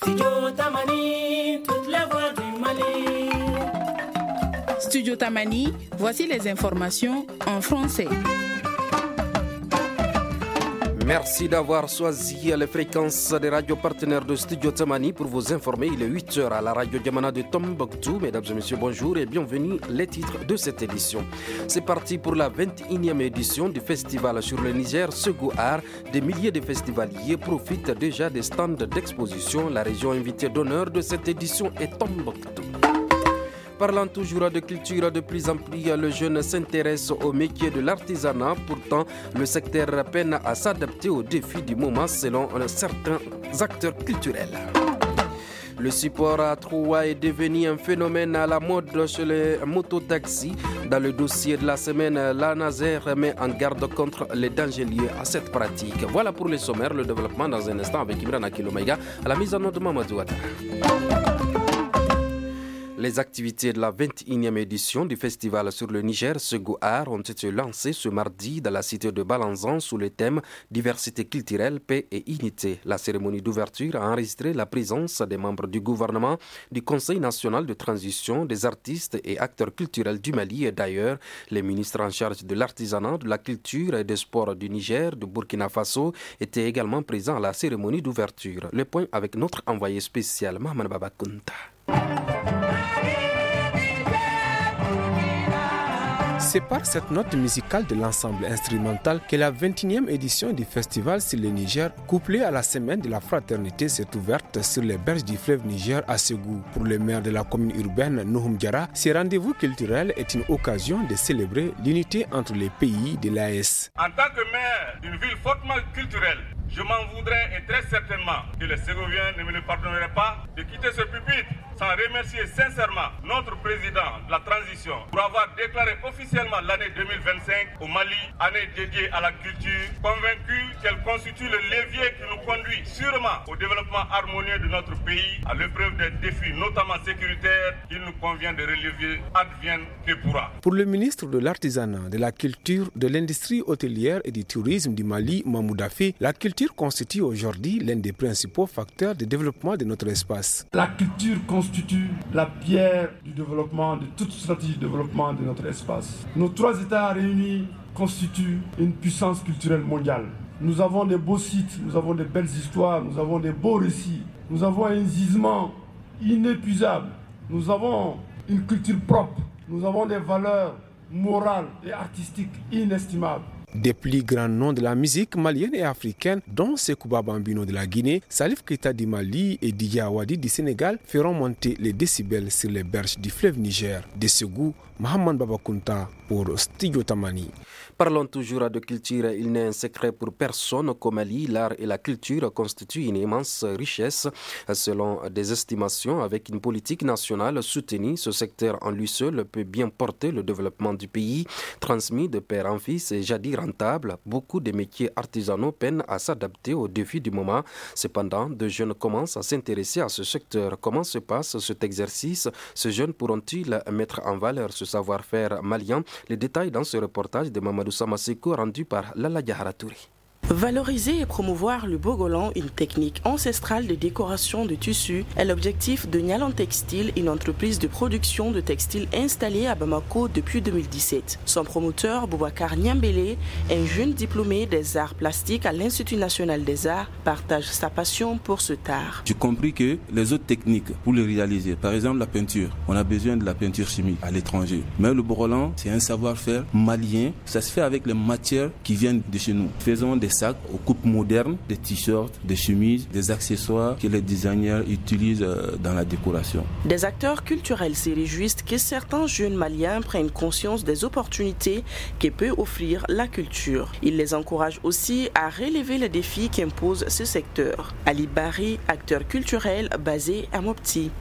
Studio Tamani, toutes les voix du Mali. Studio Tamani, voici les informations en français. Merci d'avoir choisi les fréquences des radios partenaires de Studio Tamani pour vous informer. Il est 8h à la radio Diamana de Tombouctou. Mesdames et messieurs, bonjour et bienvenue. Les titres de cette édition. C'est parti pour la 21e édition du festival sur le Niger, Ségou Art. Des milliers de festivaliers profitent déjà des stands d'exposition. La région invitée d'honneur de cette édition est Tombouctou. Parlant toujours de culture, de plus en plus, le jeune s'intéresse au métier de l'artisanat. Pourtant, le secteur peine à s'adapter aux défis du moment selon certains acteurs culturels. Le support à trois est devenu un phénomène à la mode chez les mototaxis. Dans le dossier de la semaine, l'ANASER met en garde contre les dangers liés à cette pratique. Voilà pour les sommaires, le développement dans un instant avec Imran Akilomaïga à la mise en œuvre de Mamadou Ouattara. Les activités de la 21e édition du festival sur le Niger, Ségou Art, ont été lancées ce mardi dans la cité de Balanzan sous le thème Diversité culturelle, paix et unité. La cérémonie d'ouverture a enregistré la présence des membres du gouvernement, du Conseil national de transition, des artistes et acteurs culturels du Mali et d'ailleurs. Les ministres en charge de l'artisanat, de la culture et des sports du Niger, du Burkina Faso étaient également présents à la cérémonie d'ouverture. Le point avec notre envoyé spécial, Maman Babakunta. C'est par cette note musicale de l'ensemble instrumental que la 21e édition du festival sur le Niger, couplée à la semaine de la fraternité, s'est ouverte sur les berges du fleuve Niger à Ségou. Pour le maire de la commune urbaine, Nouhoum Diarra, ce rendez-vous culturel est une occasion de célébrer l'unité entre les pays de l'AES. En tant que maire d'une ville fortement culturelle, je m'en voudrais et très certainement que les Ségoviens ne me le pardonneraient pas de quitter ce pupitre sans remercier sincèrement notre président de la transition pour avoir déclaré officiellement l'année 2025 au Mali, année dédiée à la culture, convaincu qu'elle constitue le levier qui nous conduit sûrement au développement harmonieux de notre pays, à l'épreuve des défis notamment sécuritaires qu'il nous convient de relever, advienne que pourra. Pour le ministre de l'Artisanat, de la Culture, de l'Industrie hôtelière et du Tourisme du Mali, Mahmoud Affi, la culture constitue aujourd'hui l'un des principaux facteurs de développement de notre espace. La culture constitue la pierre du développement, de toute stratégie de développement de notre espace. Nos trois États réunis constituent une puissance culturelle mondiale. Nous avons des beaux sites, nous avons des belles histoires, nous avons des beaux récits, nous avons un gisement inépuisable, nous avons une culture propre, nous avons des valeurs morales et artistiques inestimables. Des plus grands noms de la musique malienne et africaine, dont Sekouba Bambino de la Guinée, Salif Keita du Mali et Didier Awadi du Sénégal, feront monter les décibels sur les berges du fleuve Niger. De Ségou, Mohamed Babakunta pour Studio Tamani. Parlons toujours de culture. Il n'est un secret pour personne qu'au Mali, l'art et la culture constituent une immense richesse. Selon des estimations, avec une politique nationale soutenue, ce secteur en lui seul peut bien porter le développement du pays. Transmis de père en fils et jadis rentable, beaucoup de métiers artisanaux peinent à s'adapter aux défis du moment. Cependant, de jeunes commencent à s'intéresser à ce secteur. Comment se passe cet exercice? Ces jeunes pourront-ils mettre en valeur ce savoir-faire malien? Les détails dans ce reportage de Mamadou Samaseko rendu par Lala Diaharatouri. Valoriser et promouvoir le bogolan, une technique ancestrale de décoration de tissus, est l'objectif de Nyalan Textile, une entreprise de production de textiles installée à Bamako depuis 2017. Son promoteur, Boubacar Niambélé, un jeune diplômé des arts plastiques à l'Institut national des arts, partage sa passion pour ce art. J'ai compris que les autres techniques pour le réaliser, par exemple la peinture, on a besoin de la peinture chimique à l'étranger. Mais le bogolan, c'est un savoir-faire malien, ça se fait avec les matières qui viennent de chez nous. Faisons des sacs aux coupes modernes, des t-shirts, des chemises, des accessoires que les designers utilisent dans la décoration. Des acteurs culturels se réjouissent que certains jeunes maliens prennent conscience des opportunités que peut offrir la culture. Ils les encouragent aussi à relever les défis qu'impose ce secteur. Ali Bari, acteur culturel basé à Mopti.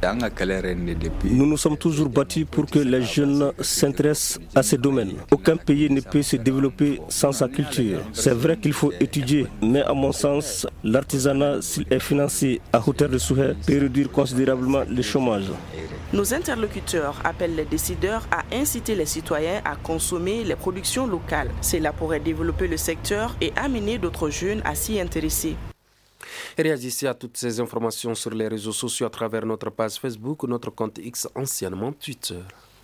Nous nous sommes toujours battus pour que les jeunes s'intéressent à ces domaines. Aucun pays ne peut se développer sans sa culture. C'est vrai qu'il faut étudier, mais à mon sens, l'artisanat, s'il est financé à hauteur de souhait, peut réduire considérablement le chômage. Nos interlocuteurs appellent les décideurs à inciter les citoyens à consommer les productions locales. Cela pourrait développer le secteur et amener d'autres jeunes à s'y intéresser. Réagissez à toutes ces informations sur les réseaux sociaux à travers notre page Facebook ou notre compte X, anciennement Twitter.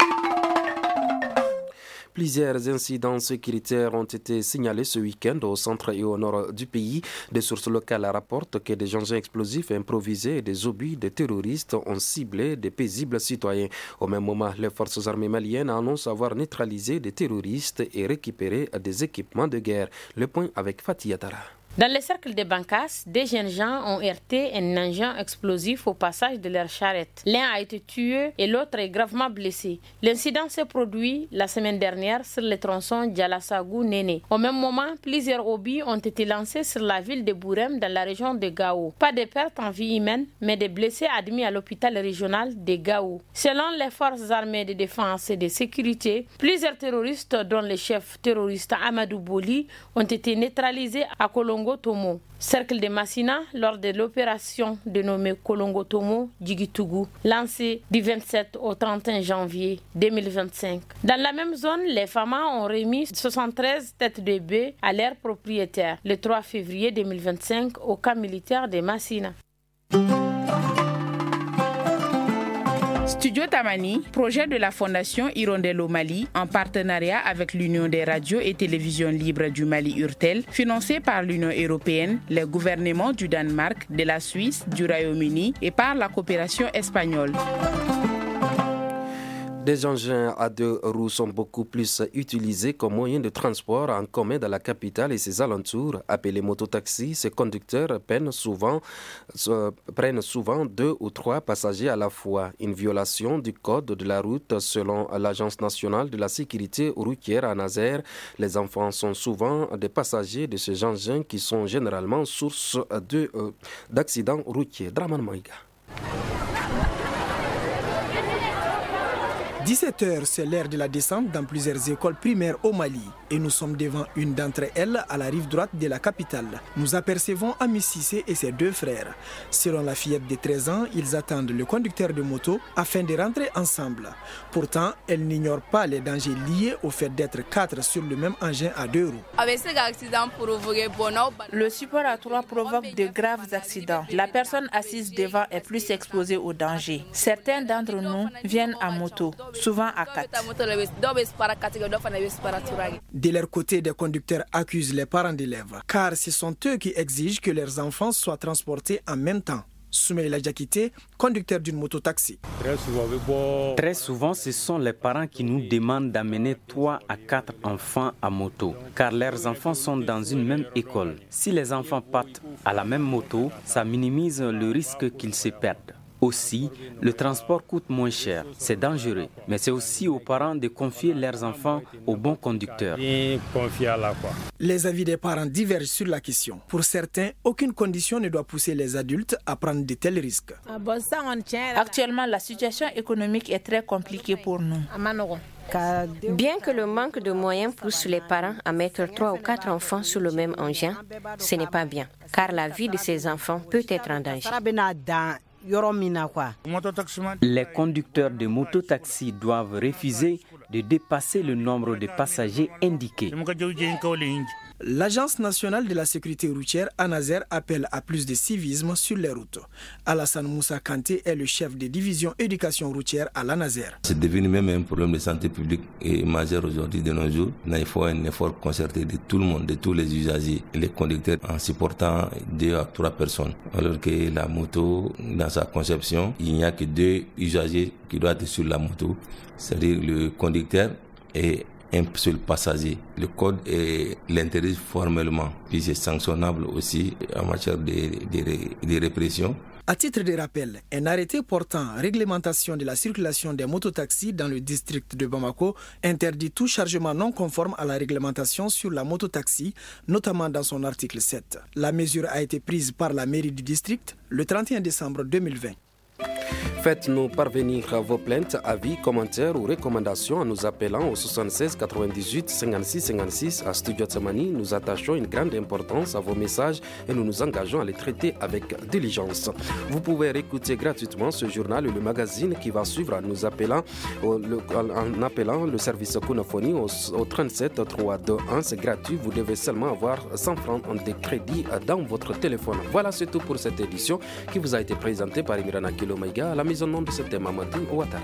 Plusieurs incidents sécuritaires ont été signalés ce week-end au centre et au nord du pays. Des sources locales rapportent que des engins explosifs improvisés et des obus de terroristes ont ciblé des paisibles citoyens. Au même moment, les forces armées maliennes annoncent avoir neutralisé des terroristes et récupéré des équipements de guerre. Le point avec Fatih Yatara. Dans le cercle de Bankas, des jeunes gens ont heurté un engin explosif au passage de leur charrette. L'un a été tué et l'autre est gravement blessé. L'incident s'est produit la semaine dernière sur le tronçon Djalassagou-Néné. Au même moment, plusieurs obus ont été lancés sur la ville de Bourem dans la région de Gao. Pas de pertes en vie humaine, mais des blessés admis à l'hôpital régional de Gao. Selon les forces armées de défense et de sécurité, plusieurs terroristes, dont le chef terroriste Amadou Boli, ont été neutralisés à Kolongo Tomo, cercle de Massina, lors de l'opération dénommée Kolongo Tomo Djigitougou, lancée du 27 au 31 janvier 2025. Dans la même zone, les FAMA ont remis 73 têtes de bœufs à leurs propriétaires le 3 février 2025 au camp militaire de Massina. Studio Tamani, projet de la Fondation Hirondelle au Mali, en partenariat avec l'Union des radios et télévisions libres du Mali URTEL, financé par l'Union européenne, les gouvernements du Danemark, de la Suisse, du Royaume-Uni et par la coopération espagnole. Des engins à 2 roues sont beaucoup plus utilisés comme moyen de transport en commun dans la capitale et ses alentours. Appelés mototaxis, ces conducteurs prennent souvent 2 ou 3 passagers à la fois. Une violation du code de la route selon l'Agence nationale de la sécurité routière à Nazer. Les enfants sont souvent des passagers de ces engins qui sont généralement source d'accidents routiers. Draman Maïga. 17h, c'est l'heure de la descente dans plusieurs écoles primaires au Mali et nous sommes devant une d'entre elles à la rive droite de la capitale. Nous apercevons Ami Sissé et ses 2 frères. Selon la fillette de 13 ans, ils attendent le conducteur de moto afin de rentrer ensemble. Pourtant, elle n'ignore pas les dangers liés au fait d'être 4 sur le même engin à 2 roues. Le support à 3 provoque de graves accidents. La personne assise devant est plus exposée au danger. Certains d'entre nous viennent à moto, souvent à 4. De leur côté, des conducteurs accusent les parents d'élèves, car ce sont eux qui exigent que leurs enfants soient transportés en même temps. Soumaïla Diakité, conducteur d'une moto-taxi. Très souvent, ce sont les parents qui nous demandent d'amener 3 à 4 enfants à moto, car leurs enfants sont dans une même école. Si les enfants partent à la même moto, ça minimise le risque qu'ils se perdent. Aussi, le transport coûte moins cher. C'est dangereux, mais c'est aussi aux parents de confier leurs enfants aux bons conducteurs. Les avis des parents divergent sur la question. Pour certains, aucune condition ne doit pousser les adultes à prendre de tels risques. Actuellement, la situation économique est très compliquée pour nous. Bien que le manque de moyens pousse les parents à mettre 3 ou 4 enfants sur le même engin, ce n'est pas bien, car la vie de ces enfants peut être en danger. Les conducteurs de mototaxis doivent refuser de dépasser le nombre de passagers indiqués. L'Agence nationale de la sécurité routière à Nazer appelle à plus de civisme sur les routes. Alassane Moussa Kanté est le chef de division éducation routière à la Nazer. C'est devenu même un problème de santé publique et majeur aujourd'hui de nos jours. Il faut un effort concerté de tout le monde, de tous les usagers, les conducteurs en supportant 2 à 3 personnes. Alors que la moto, dans sa conception, il n'y a que 2 usagers qui doivent être sur la moto, c'est-à-dire le conducteur et un seul passager. Le code l'interdit formellement, puis c'est sanctionnable aussi en matière de répression. À titre de rappel, un arrêté portant réglementation de la circulation des mototaxis dans le district de Bamako interdit tout chargement non conforme à la réglementation sur la mototaxi, notamment dans son article 7. La mesure a été prise par la mairie du district le 31 décembre 2020. Faites-nous parvenir vos plaintes, avis, commentaires ou recommandations en nous appelant au 76 98 56 56 à Studio Tsamani. Nous attachons une grande importance à vos messages et nous nous engageons à les traiter avec diligence. Vous pouvez réécouter gratuitement ce journal et le magazine qui va suivre en appelant le service Kunafoni au 37 321. C'est gratuit, vous devez seulement avoir 100 francs de crédit dans votre téléphone. Voilà, c'est tout pour cette édition qui vous a été présentée par Imirana Kilomaïga. À la mise en nom de c'était Mamadou Ouattara.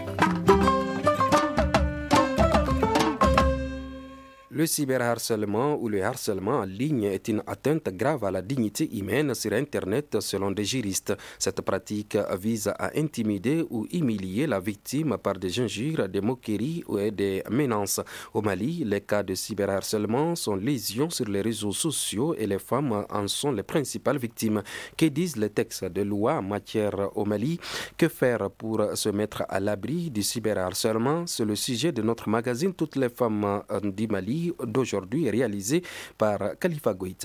Le cyberharcèlement ou le harcèlement en ligne est une atteinte grave à la dignité humaine sur Internet selon des juristes. Cette pratique vise à intimider ou humilier la victime par des injures, des moqueries ou des menaces. Au Mali, les cas de cyberharcèlement sont lésions sur les réseaux sociaux et les femmes en sont les principales victimes. Que disent les textes de loi en matière au Mali? Que faire pour se mettre à l'abri du cyberharcèlement? C'est le sujet de notre magazine Toutes les femmes du Mali d'aujourd'hui, réalisé par Khalifa Goïta.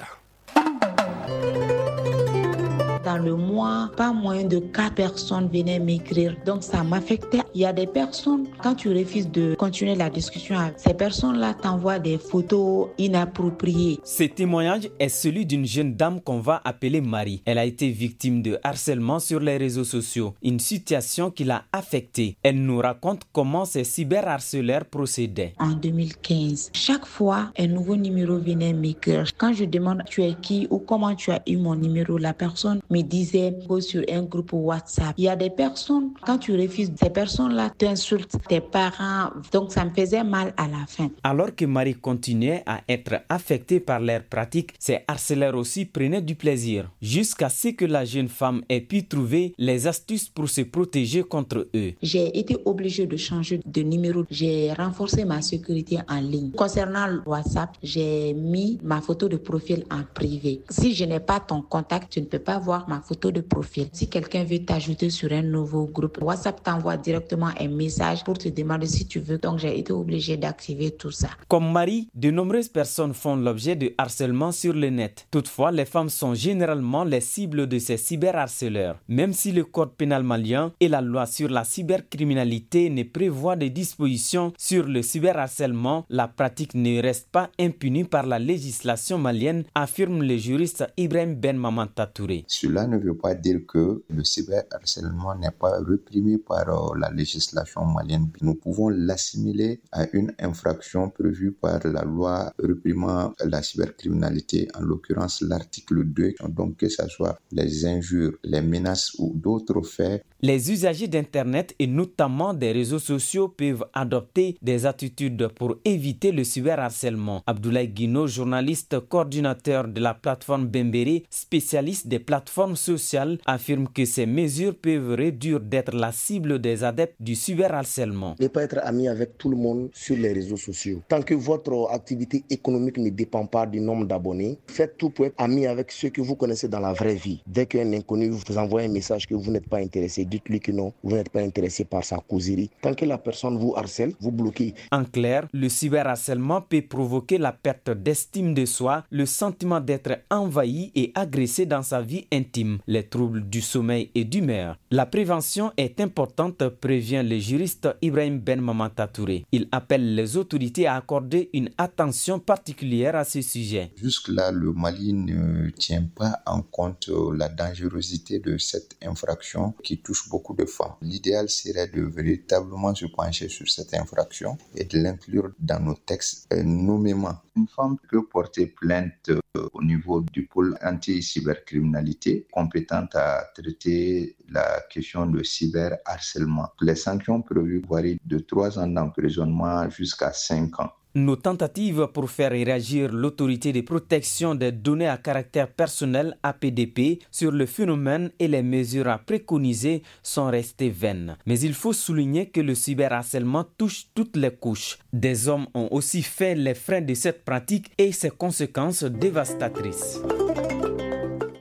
Dans le mois, pas moins de 4 personnes venaient m'écrire. Donc ça m'affectait. Il y a des personnes, quand tu refuses de continuer la discussion avec ces personnes-là, t'envoient des photos inappropriées. Ce témoignage est celui d'une jeune dame qu'on va appeler Marie. Elle a été victime de harcèlement sur les réseaux sociaux, une situation qui l'a affectée. Elle nous raconte comment ces cyberharceleurs procédaient. En 2015, chaque fois, un nouveau numéro venait m'écrire. Quand je demande tu es qui ou comment tu as eu mon numéro, la personne me disait go sur un groupe WhatsApp. Il y a des personnes, quand tu refuses, ces personnes-là t'insultent tes parents. Donc ça me faisait mal à la fin. Alors que Marie continuait à être affectée par leurs pratiques, ces harceleurs aussi prenaient du plaisir, jusqu'à ce que la jeune femme ait pu trouver les astuces pour se protéger contre eux. J'ai été obligée de changer de numéro. J'ai renforcé ma sécurité en ligne. Concernant le WhatsApp, j'ai mis ma photo de profil en privé. Si je n'ai pas ton contact, tu ne peux pas voir ma photo de profil. Si quelqu'un veut t'ajouter sur un nouveau groupe, WhatsApp t'envoie directement un message pour te demander si tu veux. Donc j'ai été obligée d'activer tout ça. Comme Marie, de nombreuses personnes font l'objet de harcèlement sur le net. Toutefois, les femmes sont généralement les cibles de ces cyberharceleurs. Même si le code pénal malien et la loi sur la cybercriminalité ne prévoient des dispositions sur le cyberharcèlement, la pratique ne reste pas impunie par la législation malienne, affirme le juriste Ibrahim Ben Mamanta Touré. Cela ne veut pas dire que le cyberharcèlement n'est pas réprimé par la législation malienne. Nous pouvons l'assimiler à une infraction prévue par la loi réprimant la cybercriminalité, en l'occurrence l'article 2. Donc que ce soit les injures, les menaces ou d'autres faits. Les usagers d'Internet et notamment des réseaux sociaux peuvent adopter des attitudes pour éviter le cyberharcèlement. Abdoulaye Guino, journaliste coordinateur de la plateforme Bembere, spécialiste des plateformes sociales, affirme que ces mesures peuvent réduire d'être la cible des adeptes du cyberharcèlement. Ne pas être ami avec tout le monde sur les réseaux sociaux. Tant que votre activité économique ne dépend pas du nombre d'abonnés, faites tout pour être ami avec ceux que vous connaissez dans la vraie vie. Dès qu'un inconnu vous envoie un message que vous n'êtes pas intéressé, dites-lui que non, vous n'êtes pas intéressé par sa causerie. Tant que la personne vous harcèle, vous bloquez. En clair, le cyberharcèlement peut provoquer la perte d'estime de soi, le sentiment d'être envahi et agressé dans sa vie intime, les troubles du sommeil et d'humeur. La prévention est importante, prévient le juriste Ibrahim Ben Mamanta Touré. Il appelle les autorités à accorder une attention particulière à ce sujet. Jusque-là, le Mali ne tient pas en compte la dangerosité de cette infraction qui touche beaucoup de femmes. L'idéal serait de véritablement se pencher sur cette infraction et de l'inclure dans nos textes nommément. Une femme peut porter plainte au niveau du pôle anti-cybercriminalité compétente à traiter la question de cyberharcèlement. Les sanctions prévues varient de 3 ans d'emprisonnement jusqu'à 5 ans. Nos tentatives pour faire réagir l'autorité de protection des données à caractère personnel APDP sur le phénomène et les mesures à préconiser sont restées vaines. Mais il faut souligner que le cyberharcèlement touche toutes les couches. Des hommes ont aussi fait les frais de cette pratique et ses conséquences dévastatrices.